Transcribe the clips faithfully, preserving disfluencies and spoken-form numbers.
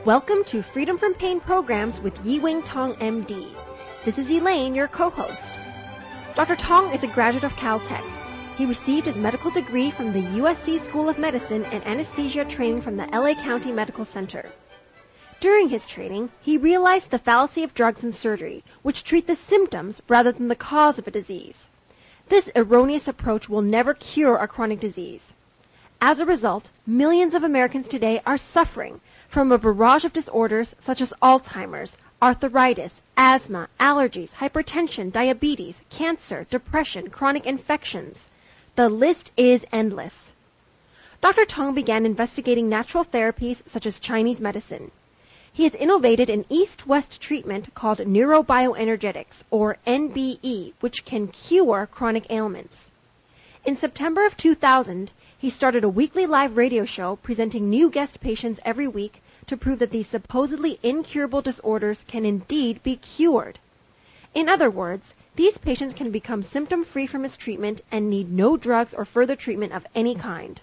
Welcome to Freedom from Pain Programs with Yi-Wing Tong, M D. This is Elaine, your co-host. Doctor Tong is a graduate of Caltech. He received his medical degree from the U S C School of Medicine and anesthesia training from the L A County Medical Center. During his training, he realized the fallacy of drugs and surgery, which treat the symptoms rather than the cause of a disease. This erroneous approach will never cure a chronic disease. As a result, millions of Americans today are suffering from a barrage of disorders such as Alzheimer's, arthritis, asthma, allergies, hypertension, diabetes, cancer, depression, chronic infections. The list is endless. Doctor Tong began investigating natural therapies such as Chinese medicine. He has innovated an east-west treatment called neurobioenergetics, or N B E, which can cure chronic ailments. In September of two thousand, he started a weekly live radio show presenting new guest patients every week to prove that these supposedly incurable disorders can indeed be cured. In other words, these patients can become symptom-free from his treatment and need no drugs or further treatment of any kind.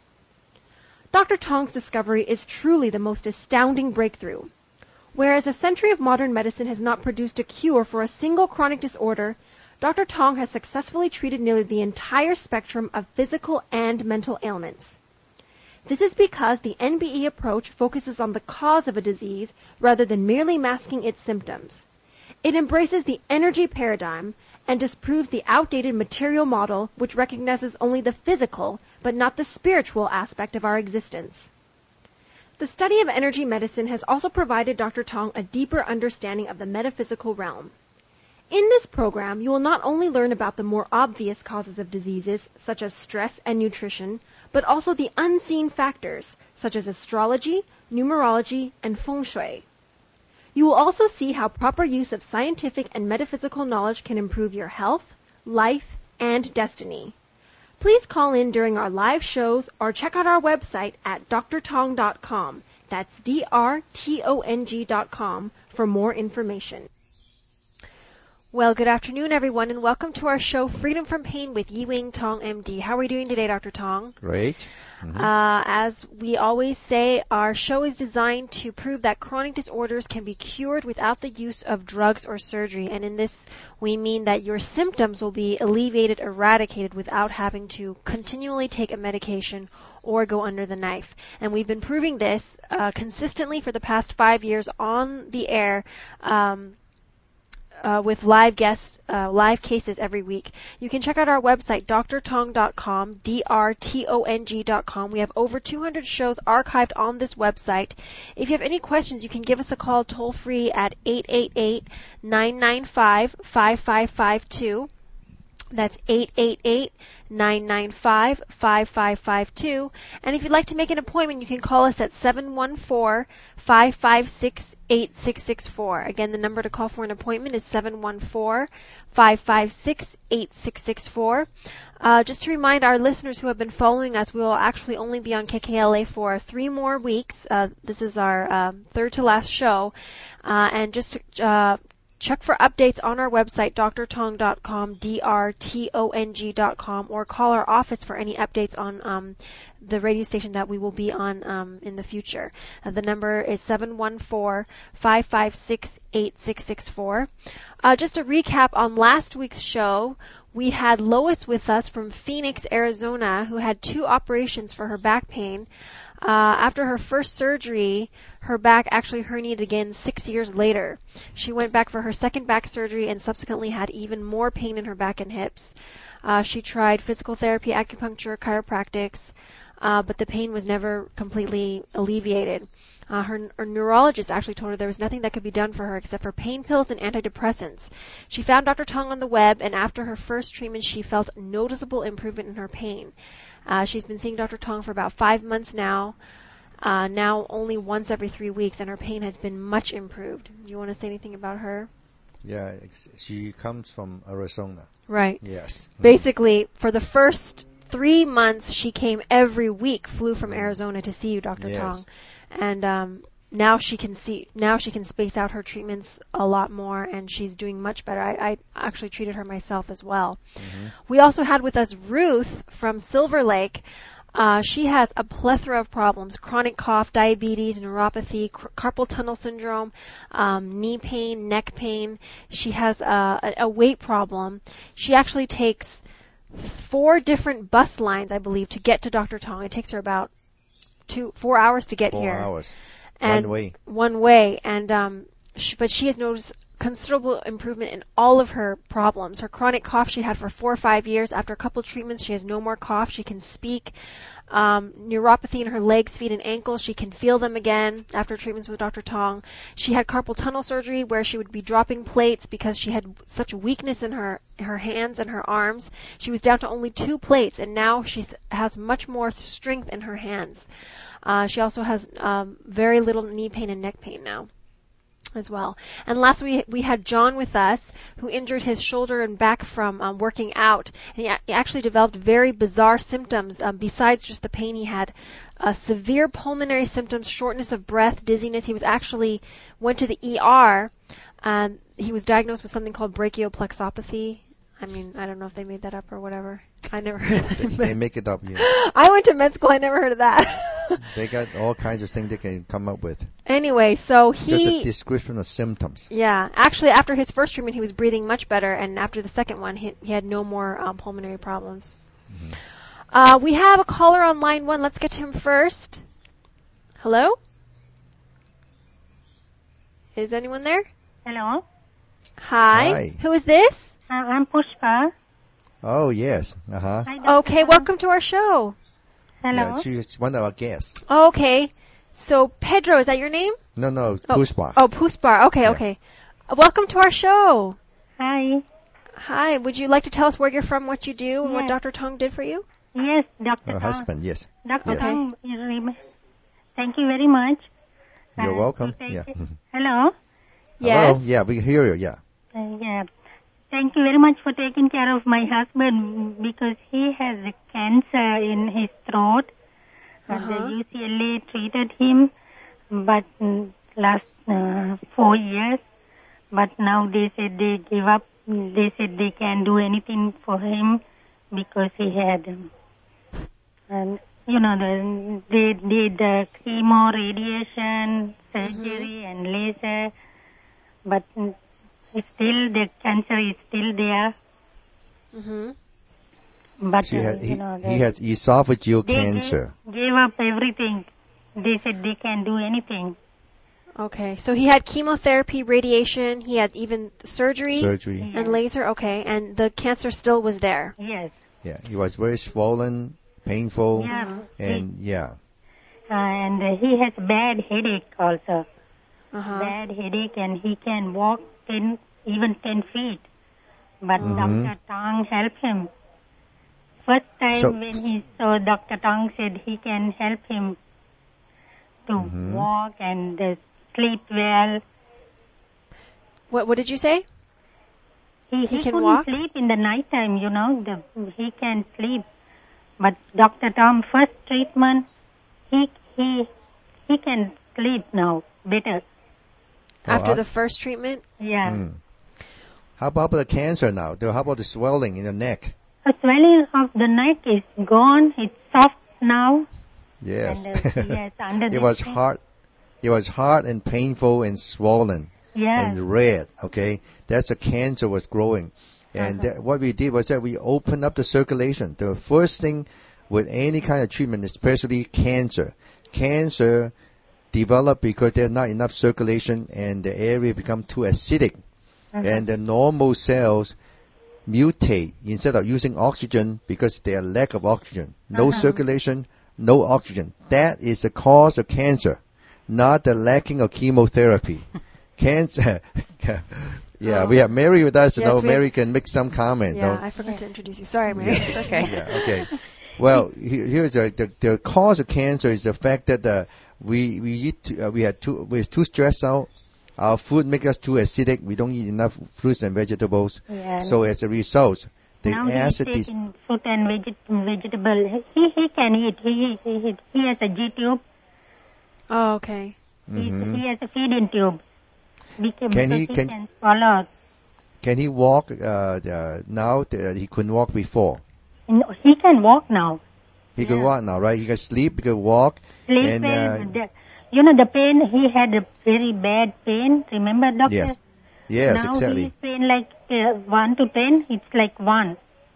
Doctor Tong's discovery is truly the most astounding breakthrough. Whereas a century of modern medicine has not produced a cure for a single chronic disorder, Doctor Tong has successfully treated nearly the entire spectrum of physical and mental ailments. This is because the N B E approach focuses on the cause of a disease rather than merely masking its symptoms. It embraces the energy paradigm and disproves the outdated material model which recognizes only the physical but not the spiritual aspect of our existence. The study of energy medicine has also provided Doctor Tong a deeper understanding of the metaphysical realm. In this program, you will not only learn about the more obvious causes of diseases, such as stress and nutrition, but also the unseen factors, such as astrology, numerology, and feng shui. You will also see how proper use of scientific and metaphysical knowledge can improve your health, life, and destiny. Please call in during our live shows or check out our website at d r tong dot com. That's D R T O N G dot com for more information. Well, good afternoon, everyone, and welcome to our show, Freedom from Pain with Yi-Wing Tong, M D. How are we doing today, Doctor Tong? Great. Mm-hmm. Uh, as we always say, our show is designed to prove that chronic disorders can be cured without the use of drugs or surgery. And in this, we mean that your symptoms will be alleviated, eradicated, without having to continually take a medication or go under the knife. And we've been proving this uh, consistently for the past five years on the air, um, Uh, with live guests, uh, live cases every week. You can check out our website, d r tong dot com, D R T O N G dot com. We have over two hundred shows archived on this website. If you have any questions, you can give us a call toll free at eight eight eight, nine nine five, five five five two. That's eight eight eight, nine nine five, five five five two. And if you'd like to make an appointment, you can call us at seven one four, five five six, eight six six four. Again, the number to call for an appointment is seven one four, five five six, eight six six four. Uh, just to remind our listeners who have been following us, we will actually only be on K K L A for three more weeks. Uh, this is our uh, third to last show. Uh, and just to uh, check for updates on our website, d r tong dot com, D R T O N G dot com, or call our office for any updates on um, the radio station that we will be on um, in the future. Uh, the number is seven one four, five five six, eight six six four. Uh, just a recap on last week's show, we had Lois with us from Phoenix, Arizona, who had two operations for her back pain. Uh, after her first surgery, her back actually herniated again six years later. She went back for her second back surgery and subsequently had even more pain in her back and hips. Uh, she tried physical therapy, acupuncture, chiropractics, uh, but the pain was never completely alleviated. Uh, her, her neurologist actually told her there was nothing that could be done for her except for pain pills and antidepressants. She found Doctor Tong on the web, and after her first treatment, she felt noticeable improvement in her pain. Uh, she's been seeing Doctor Tong for about five months now, uh, now only once every three weeks, and her pain has been much improved. You want to say anything about her? Yeah, she comes from Arizona. Right. Yes. Basically, for the first three months, she came every week, flew from Arizona to see you, Doctor Yes. Tong. And um, now she can see, now she can space out her treatments a lot more, and she's doing much better. I, I actually treated her myself as well. Mm-hmm. We also had with us Ruth from Silver Lake. Uh, she has a plethora of problems: chronic cough, diabetes, neuropathy, cr- carpal tunnel syndrome, um, knee pain, neck pain. She has a, a, a weight problem. She actually takes four different bus lines, I believe, to get to Doctor Tong. It takes her about two, four hours to get Four here. hours. And One way. One way. And um, she, but she has noticed considerable improvement in all of her problems. Her chronic cough she had for four or five years. After a couple treatments, she has no more cough. She can speak. Um, neuropathy in her legs, feet, and ankles. She can feel them again after treatments with Doctor Tong. She had carpal tunnel surgery where she would be dropping plates because she had such weakness in her her hands and her arms. She was down to only two plates, and now she has much more strength in her hands. Uh, she also has um, very little knee pain and neck pain now as well. And last we we had John with us, who injured his shoulder and back from um, working out. And he, a- he actually developed very bizarre symptoms um, besides just the pain. He had uh, severe pulmonary symptoms, shortness of breath, dizziness. He was actually went to the E R, and he was diagnosed with something called brachioplexopathy. I mean, I don't know if they made that up or whatever. I never heard of that. They make it up, yeah. I went to med school. I never heard of that. They got all kinds of things they can come up with. Anyway, so Just he... a description of symptoms. Yeah. Actually, after his first treatment, he was breathing much better, and after the second one, he, he had no more um, pulmonary problems. Mm-hmm. Uh, we have a caller on line one. Let's get to him first. Hello? Is anyone there? Hello. Hi. Hi. Who is this? Uh, I'm Pushpa. Oh, yes. Uh-huh. Hi, Doctor Okay, Tong. welcome to our show. Hello. Yeah, she's one of our guests. Okay. So, Pedro, is that your name? No, no, Oh. Pushpa. Oh, Puspar. Okay, Yeah. okay. Uh, Welcome to our show. Hi. Hi. Would you like to tell us where you're from, what you do, and what Yes. Doctor Tong did for you? Yes, Doctor Her Tong. husband, yes. Doctor Yes. Tong, you rem- thank you very much. You're Uh, welcome. to take Yeah. it- Hello. Yes. Hello? Yeah, we hear you, yeah. Uh, yeah. Thank you very much for taking care of my husband because he has a cancer in his throat. Uh, Uh-huh. The U C L A treated him, but mm, last uh, four years. But now they said they give up. They said they can't do anything for him because he had, um, and you know, the, they did the chemo, radiation, surgery, and laser, but mm, it's still the cancer is still there. Mm-hmm. But She uh, had, he, you know, the, he has esophageal they cancer. Gave, gave up everything. They said they can't do anything. Okay. So he had chemotherapy, radiation. He had even surgery Surgery. and laser. Okay. And the cancer still was there. Yes. Yeah, he was very swollen, painful, Yeah. and yeah. Uh, and uh, he has bad headache also. Uh-huh. Bad headache, and he can walk ten, even ten feet. But Mhm. Doctor Tong helped him. First time So- when he saw Doctor Tong said he can help him to Mhm. walk and uh, sleep well. What What did you say? He, He he can couldn't walk? sleep in the night time, you know. The, he can sleep. But Doctor Tom, first treatment, he he he can sleep now better. Oh, After I- the first treatment? Yeah. Mm. How about the cancer now? The- How about the swelling in the neck? The swelling of the neck is gone. It's soft now. Yes. And, uh, yes, under it this was thing. hard. It was hard and painful and swollen Yeah. and red. Okay, that's the cancer was growing, and Uh-huh. that, what we did was that we opened up the circulation. The first thing with any kind of treatment, especially cancer, cancer develop because there's not enough circulation and the area become too acidic, Uh-huh. and the normal cells mutate instead of using oxygen because they are lack of oxygen. No Uh-huh. circulation, no oxygen. That is the cause of cancer, not the lacking of chemotherapy. Cancer. yeah, Oh. we have Mary with us. You Yes, know, we Mary have- can make some comments. Yeah, no? I forgot to introduce you. Sorry, Mary. Yeah. It's okay. Yeah, okay. Well, he- here's the, the the cause of cancer is the fact that uh, we we eat too, uh, we had too we're too stressed out. Our food makes us too acidic. We don't eat enough fruits and vegetables. Yeah. So as a result, the now acid he's is taking fruit and veget- vegetable. He he can eat. He he he, he has a G tube. Oh, okay. He, Mhm. he has a feeding tube. Because, Can because he- he can- can swallow. Can he walk uh, uh, now? Uh, he couldn't walk before. And he can walk now. He Yeah. could walk now, right? He can sleep, he could walk. Sleep and pain, uh, the, you know, the pain, he had a very bad pain. Remember, doctor? yes, yes, now exactly. he's pain like uh, one to ten. It's like one.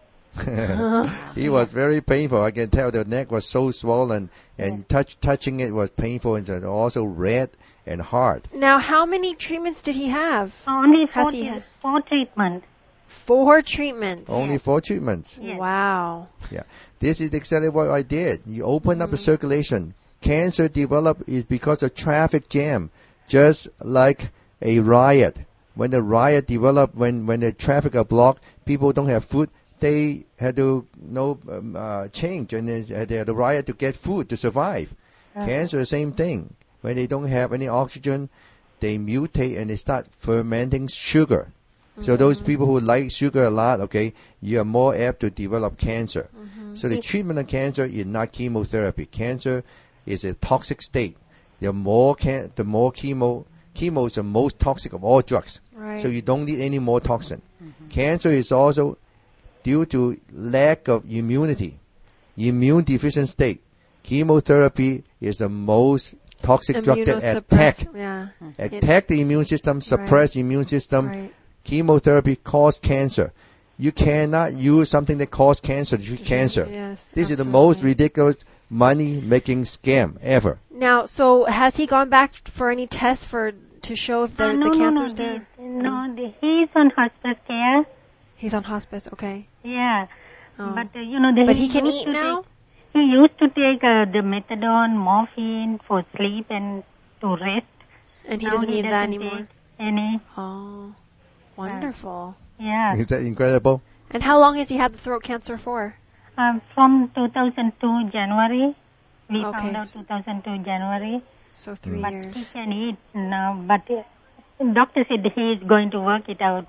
He was very painful. I can tell the neck was so swollen, and touch touching it was painful, and also red and hard. Now, how many treatments did he have? Only Has four, he- tre- four treatments. Four treatments. Only four treatments. Yes. Wow. This is exactly what I did. You open up the circulation. Cancer develop is because of traffic jam, just like a riot. When the riot develop, when when the traffic are blocked, people don't have food. They had to no um, uh, change, and they had they had to riot to get food to survive. Uh, Cancer, the same thing. When they don't have any oxygen, they mutate and they start fermenting sugar. So those people who like sugar a lot, okay, you are more apt to develop cancer. So the treatment of cancer is not chemotherapy. Cancer is a toxic state. The more can, the more chemo, chemo is the most toxic of all drugs. Right. So you don't need any more toxin. Cancer is also due to lack of immunity, immune deficient state. Chemotherapy is the most toxic drug that attack Immunosuppress- Yeah. attack the immune system, suppress the immune system. Right. Chemotherapy causes cancer. You cannot use something that causes cancer to treat cancer. Yes. This is the absolutely. most ridiculous money-making scam ever. Now, so has he gone back for any tests for to show if the, uh, no, the no, cancer's no, there? the- no, the, he's on hospice care. He's on hospice. Okay. Yeah. Oh. But, uh, you know, the, But he can used eat to now? Take, he used to take uh, the methadone, morphine for sleep and to rest. And he now doesn't he need that doesn't anymore. take any. Oh, wonderful. Yeah. Is that incredible? And how long has he had the throat cancer for? Um, from two thousand two January. We Okay. found out two thousand two January. So three But years. he can eat now. But uh, doctor said he is going to work it out.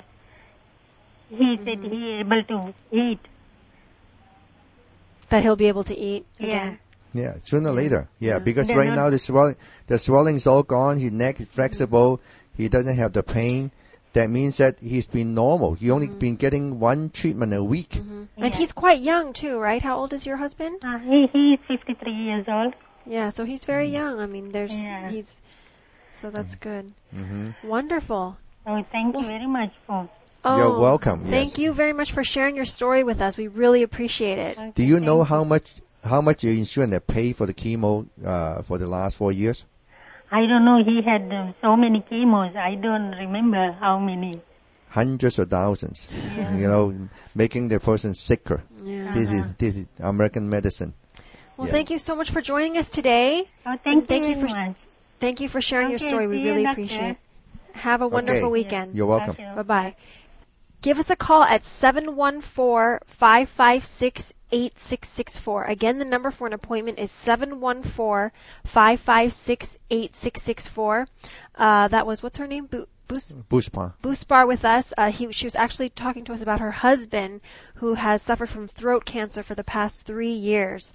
He said Mm-hmm. he is able to eat. That he'll be able to eat Yeah. again. Yeah, sooner or later. Yeah, Yeah. because They're right not- now the swelling, the swelling is all gone. His neck is flexible. He doesn't have the pain. That means that he's been normal. He only been getting one treatment a week. Mm-hmm. And Yeah. he's quite young too, right? How old is your husband? Uh, he he is fifty-three years old. Yeah, so he's very young. I mean, there's Yeah. he's so that's good. hmm Wonderful. So thank you very much for. Oh, You're welcome. Thank Yes. you very much for sharing your story with us. We really appreciate it. Do you know thank how much how much your insurance have paid for the chemo uh, for the last four years? I don't know. He had uh, so many chemos. I don't remember how many. Hundreds of thousands. You know, making the person sicker. Yeah. This Uh-huh. is this is American medicine. Well, Yeah. thank you so much for joining us today. Oh, thank, Thank you you very for- much. Thank you for sharing your Okay, story. We see you, really doctor. appreciate it. Have a wonderful Okay. weekend. You're welcome. Okay. Bye-bye. Give us a call at seven one four, five five six, eight six six four. Again, the number for an appointment is seven one four, five five six, eight six six four. Uh, that was, what's her name? Bu- Bus- Bushpa. Buspar with us. Uh, he, she was actually talking to us about her husband who has suffered from throat cancer for the past three years.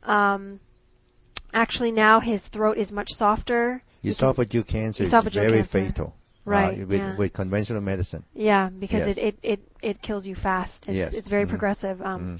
Um, actually, now his throat is much softer. He can- Esophageal cancer is Esophageal very cancer. fatal. Right, Uh, with, yeah. with conventional medicine. Yeah, because Yes. it, it, it, it kills you fast. It's, Yes. it's very Mhm. progressive. Um, Mhm.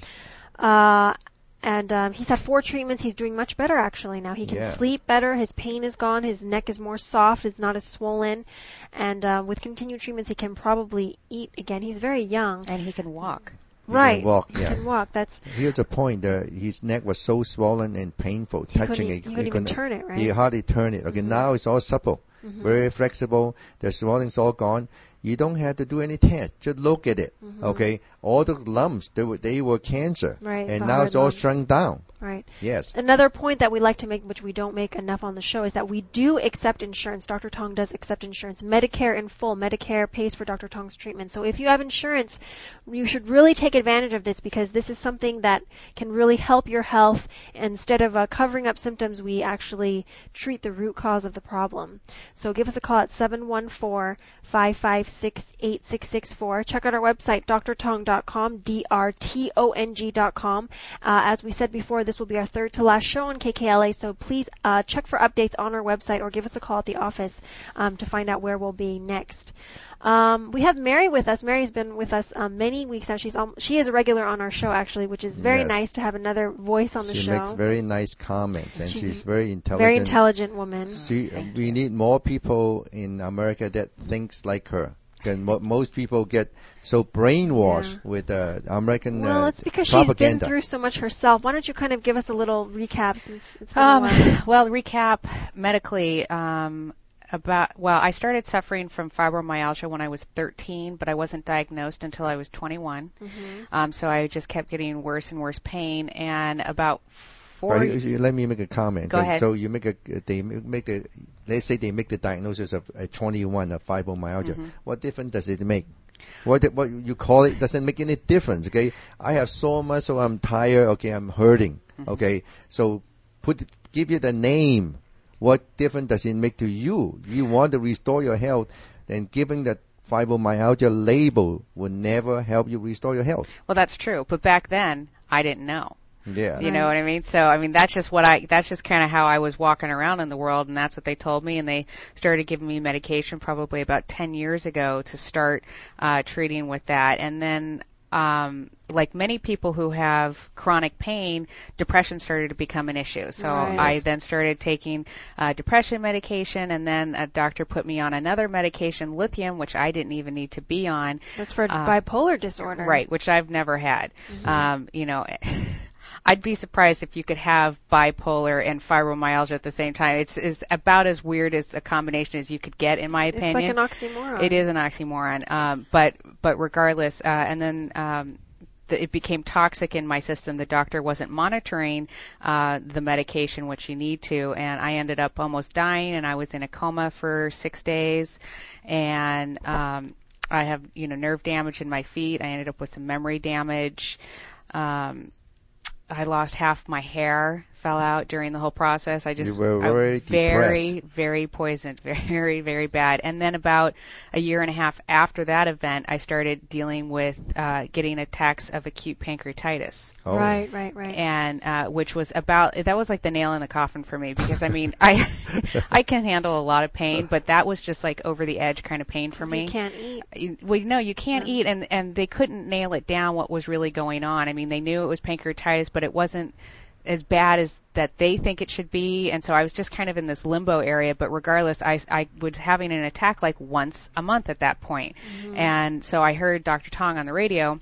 uh, and um, he's had four treatments. He's doing much better actually now. He can Yeah. sleep better. His pain is gone. His neck is more soft. It's not as swollen. And uh, with continued treatments, he can probably eat again. He's very young. And he can walk. He can Right. walk, He yeah. can walk. That's Here's the point. Uh, his neck was so swollen and painful. He touching couldn't- it. he couldn't even turn it, right? He hardly turn it. Okay, Mhm. now it's all supple. Mhm. Very flexible. The swelling's all gone. You don't have to do any test. Just look at it. Mhm. Okay. All the lumps, they were, they were cancer. Right, And the now hard it's all lumps. shrunk down. right. Yes. Another point that we like to make, which we don't make enough on the show, is that we do accept insurance. Doctor Tong does accept insurance. Medicare in full. Medicare pays for Doctor Tong's treatment. So if you have insurance, you should really take advantage of this because this is something that can really help your health. Instead of uh, covering up symptoms, we actually treat the root cause of the problem. So give us a call at seven one four, five five six, eight six six four. Check out our website, d r tong dot com, D R T O N G dot com. Uh, as we said before, this will be our third to last show on K K L A, so please uh, check for updates on our website or give us a call at the office um, to find out where we'll be next. Um, we have Mary with us. Mary's been with us um, many weeks now. She's um, she is a regular on our show, actually, which is very Yes. nice to have another voice on the She show. makes very nice comments, and She's she's, very intelligent. Very intelligent woman. She, we need more people in America that thinks like her. Because mo- most people get so brainwashed Yeah. with uh, American Well, uh, it's because propaganda. she's been through so much herself. Why don't you kind of give us a little recap since it's been Um, a while? well, recap medically. Um, about well, I started suffering from fibromyalgia when I was thirteen, but I wasn't diagnosed until I was twenty-one. Mm-hmm. Um, so I just kept getting worse and worse pain, and about four. Right, you- you let me make a comment. Go ahead. So you make a they make a let's say they make the diagnosis of a twenty-one of fibromyalgia. Mhm. What difference does it make? What the- what you call it doesn't make any difference. Okay, I have sore muscle. I'm tired. Okay, I'm hurting. Mhm. Okay, so put give you the name. What difference does it make to you? You want to restore your health, then giving that fibromyalgia label will never help you restore your health. Well, that's true, but back then I didn't know. Yeah. You know what I mean? So, I mean, that's just what I, that's just kind of how I was walking around in the world, and that's what they told me, and they started giving me medication probably about ten years ago to start uh, treating with that. And then, um, like many people who have chronic pain, depression started to become an issue. So Right. I then started taking uh, depression medication, and then a doctor put me on another medication, lithium, which I didn't even need to be on. That's for uh, bipolar disorder. Right, which I've never had. Mm-hmm. Um, you know, I'd be surprised if you could have bipolar and fibromyalgia at the same time. It's, it's about as weird as a combination as you could get, in my It's opinion. like an oxymoron. It is an oxymoron. Um, but but regardless, uh, and then um, the, it became toxic in my system. The doctor wasn't monitoring uh, the medication, which you need to, and I ended up almost dying, and I was in a coma for six days, and um, I have you know nerve damage in my feet. I ended up with some memory damage. Um, I lost half my hair, fell out during the whole process. I just You were I- very very, depressed. very poisoned, very, very bad. And then about a year and a half after that event, I started dealing with uh, getting attacks of acute pancreatitis. Oh. Right, right, right. And uh, which was about that was like the nail in the coffin for me, because I mean I I can handle a lot of pain, but that was just like over the edge kind of pain for 'Cause me. You can't eat. You- Well, no, you can't Yeah. eat, and and they couldn't nail it down what was really going on. I mean, they knew it was pancreatitis, but it wasn't as bad as that they think it should be, and so I was just kind of in this limbo area. But regardless, I I was having an attack like once a month at that point. And so I heard Doctor Tong on the radio.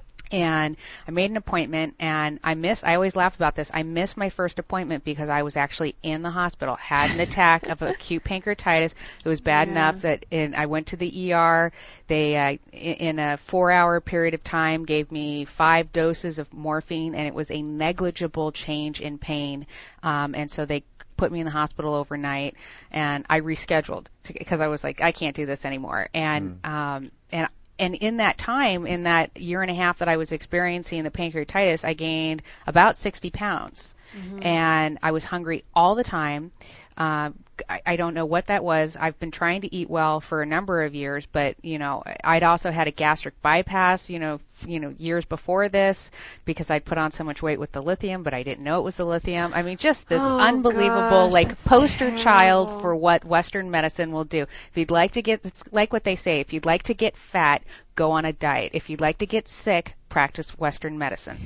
And I made an appointment, and I missed, I always laugh about this, I missed my first appointment because I was actually in the hospital, had an attack of acute pancreatitis. It was bad Yeah. enough that in, I went to the E R. They, uh, in a four-hour period of time, gave me five doses of morphine, and it was a negligible change in pain. Um, and so they put me in the hospital overnight, and I rescheduled because I was like, I can't do this anymore. And Mm. um, and And in that time, in that year and a half that I was experiencing the pancreatitis, I gained about sixty pounds. Mm-hmm. And I was hungry all the time. Uh, I, I don't know what that was. I've been trying to eat well for a number of years, but, you know, I'd also had a gastric bypass, you know, f- you know, years before this, because I'd put on so much weight with the lithium, but I didn't know it was the lithium. I mean, just this Oh, unbelievable, gosh, like, that's poster child terrible. for what Western medicine will do. If you'd like to get, it's like what they say, if you'd like to get fat, go on a diet. If you'd like to get sick, practice Western medicine.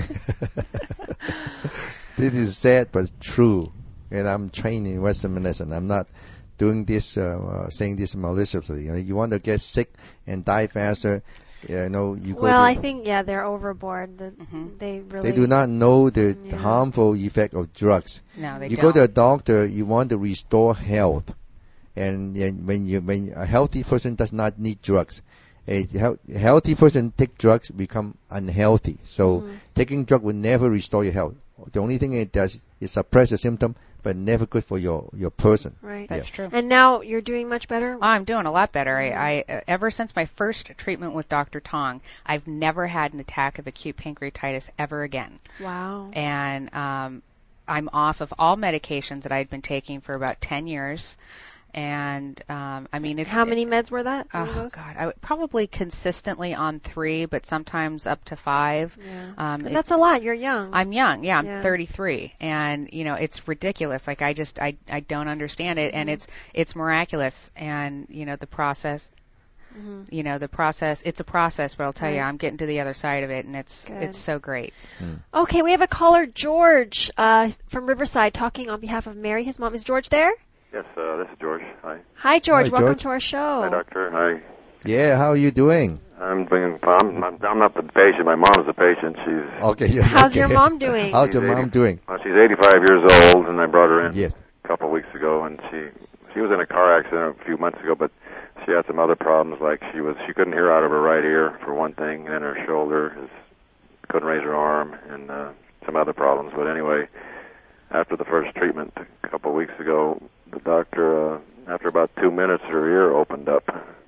This is sad but true. And I'm trained in Western medicine. I'm not doing this, uh, uh, saying this maliciously. You know, you want to get sick and die faster. You know, you go Well, to, I think yeah, they're overboard. The, Mhm. They really they do not know the Yeah. harmful effect of drugs. No, they you don't. go to a doctor, you want to restore health, and, and when you when a healthy person does not need drugs, a health, healthy person take drugs become unhealthy. So Mhm. taking drug will never restore your health. The only thing it does is suppress the symptom, but never good for your your person. Right. That's true. And now you're doing much better. Oh, I'm doing a lot better. I, I uh, ever since my first treatment with Doctor Tong, I've never had an attack of acute pancreatitis ever again. Wow. And um, I'm off of all medications that I'd been taking for about ten years. And um, I mean, it's How many meds were that? Oh those? God, I would probably consistently on three, but sometimes up to five. Yeah. Um, But it- that's a lot. You're young. I'm young, yeah, I'm Yeah. thirty-three, and you know it's ridiculous. Like I just I I don't understand it, and it's it's miraculous, and you know the process. Mhm. You know the process. It's a process, but I'll tell you, Right. I'm getting to the other side of it, and it's Good. it's so great. Okay, we have a caller, George, uh, from Riverside, talking on behalf of Mary. His mom. Is George there? Yes, uh, this is George. Hi. Hi, George. Hi, Welcome George. to our show. Hi, doctor. Hi. Yeah, how are you doing? I'm doing. I'm, I'm I'm not the patient. My mom's the patient. She's. Okay. Yeah, How's okay. your mom doing? How's she's your mom eighty doing? Well, she's eighty-five years old, and I brought her in Yes. a couple of weeks ago, and she she was in a car accident a few months ago, but she had some other problems, like she was she couldn't hear out of her right ear for one thing, and then her shoulder is, couldn't raise her arm, and uh, some other problems. But anyway, after the first treatment a couple of weeks ago, the doctor, uh, after about two minutes, her ear opened up.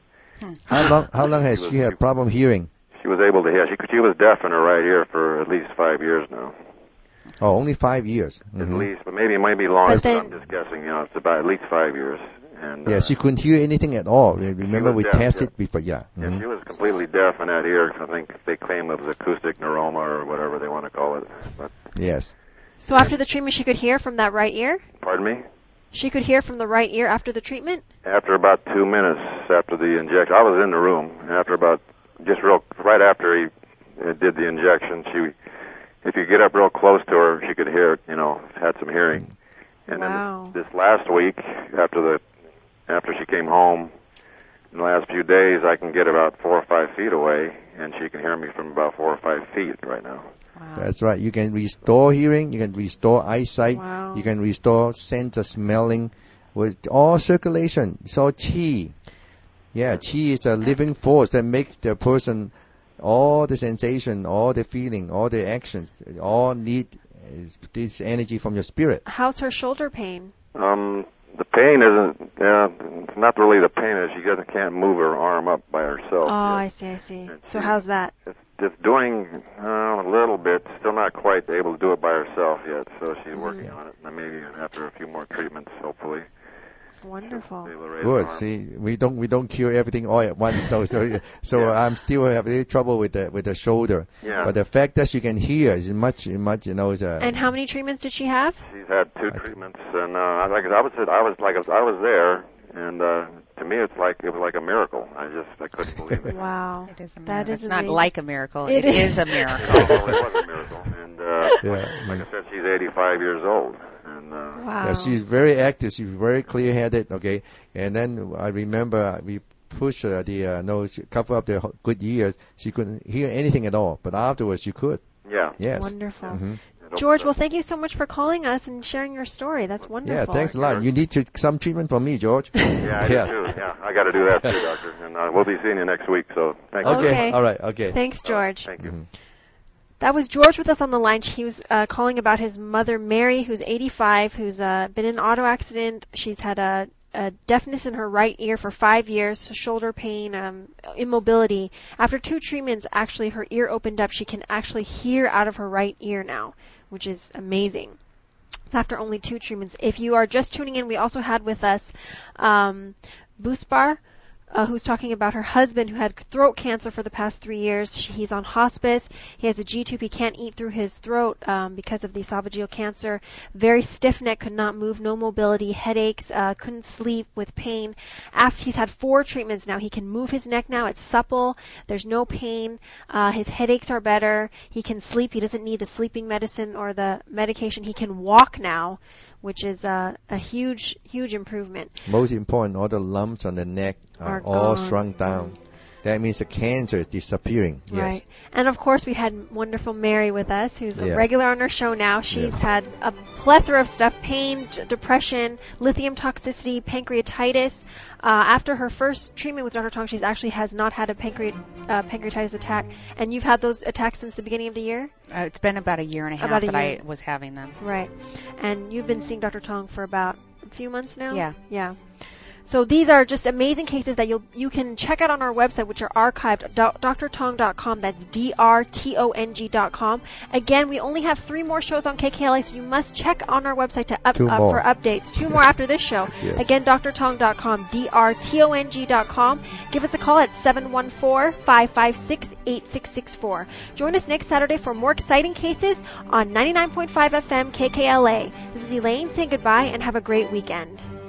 How long? How long has She was- she had problem hearing? She was able to hear. She, she was deaf in her right ear for at least five years now. Oh, only five years. At Mhm. least, but maybe it might be longer. But then- I'm just guessing. You know, it's about at least five years. And Yeah, uh, she couldn't hear anything at all. Remember, was we deaf, tested yeah. before. Yeah. yeah, mhm. she was completely deaf in that ear. I think they claim it was acoustic neuroma or whatever they want to call it. But Yes. So after the treatment, she could hear from that right ear? pardon me. She could hear from the right ear after the treatment? After about two minutes after the injection, I was in the room. After about just real right after he uh, did the injection, she, if you get up real close to her, she could hear. You know, had some hearing. And Wow. then this, this last week, after the after she came home, in the last few days, I can get about four or five feet away, and she can hear me from about four or five feet right now. Wow. That's right. You can restore hearing. You can restore eyesight. Wow. You can restore sense of smelling with all circulation. So qi. Yeah, qi is a living force that makes the person, all the sensation, all the feeling, all the actions, all need uh, this energy from your spirit. How's her shoulder pain? Um, the pain isn't. Yeah, it's not really the pain. Is she doesn't can't move her arm up by herself. Oh, I yet. see, I see. It's- So how's that? It's just doing uh, a little bit. Still not quite able to do it by herself yet. So she's working on it. And maybe after a few more treatments, hopefully. Wonderful. be able to raise Good. her arm. See, we don't we don't cure everything all at once, though. So so Yeah. I'm still have a little trouble with the with the shoulder. Yeah. But the fact that you can hear is much much you know is a. And how many treatments did she have? She's had two I- treatments, and uh, like I was, I was like I was there, and uh, to me, it's like it was like a miracle. I just I couldn't believe it. Wow. It is a That miracle. is It's not amazing. like a miracle. It it is. is a miracle. Well, it was a miracle, and uh, Yeah. like I said, she's eighty-five years old, and uh, Wow. Yeah, she's very active. She's very clear-headed. Okay, and then I remember we pushed uh, the uh, no she cover up the ho- good years. She couldn't hear anything at all, but afterwards she could. yeah. Yes. Wonderful. hmm It George, opened well, up. thank you so much for calling us and sharing your story. That's Yeah. wonderful. Thanks a lot. You need to, some treatment from me, George. Yeah, I Yes. do too. Yeah, I got to do that too, doctor, and uh, we'll be seeing you next week. So thank you. Okay. Okay. All right. Okay. Thanks, George. Thank you. Mhm. That was George with us on the line. He was uh, calling about his mother, Mary, who's eighty-five, who's uh, been in an auto accident. She's had a, a deafness in her right ear for five years, shoulder pain, um, immobility. After two treatments, actually, her ear opened up. She can actually hear out of her right ear now, which is amazing. It's after only two treatments. If you are just tuning in, we also had with us um, Buspar, Uh, who's talking about her husband who had throat cancer for the past three years. She, he's on hospice. He has a G-tube. He can't eat through his throat um, because of the esophageal cancer. Very stiff neck, could not move, no mobility, headaches, uh, couldn't sleep with pain. After he's had four treatments now, he can move his neck now. It's supple. There's no pain. Uh, his headaches are better. He can sleep. He doesn't need the sleeping medicine or the medication. He can walk now, which is uh, a huge, huge improvement. Most important, all the lumps on the neck are, Are all gone. shrunk down. That means the cancer is disappearing. Yes. Right. And of course, we had wonderful Mary with us, who's a Yes. regular on our show now. She's Yes. had a plethora of stuff: pain, d- depression, lithium toxicity, pancreatitis. Uh, after her first treatment with Doctor Tong, she's actually has not had a pancreat, uh, pancreatitis attack. And you've had those attacks since the beginning of the year? Uh, it's been about a year and a half About a that year. I was having them. Right. And you've been seeing Doctor Tong for about a few months now? Yeah. Yeah. So these are just amazing cases that you you can check out on our website, which are archived, d r tong dot com. That's D R T O N G dot com. Again, we only have three more shows on K K L A, so you must check on our website to up, up for updates. Two more after this show. Yes. Again, D R tong dot com, D R T O N G dot com. Give us a call at seven one four, five five six, eight six six four. Join us next Saturday for more exciting cases on ninety-nine point five F M K K L A. This is Elaine saying goodbye and have a great weekend.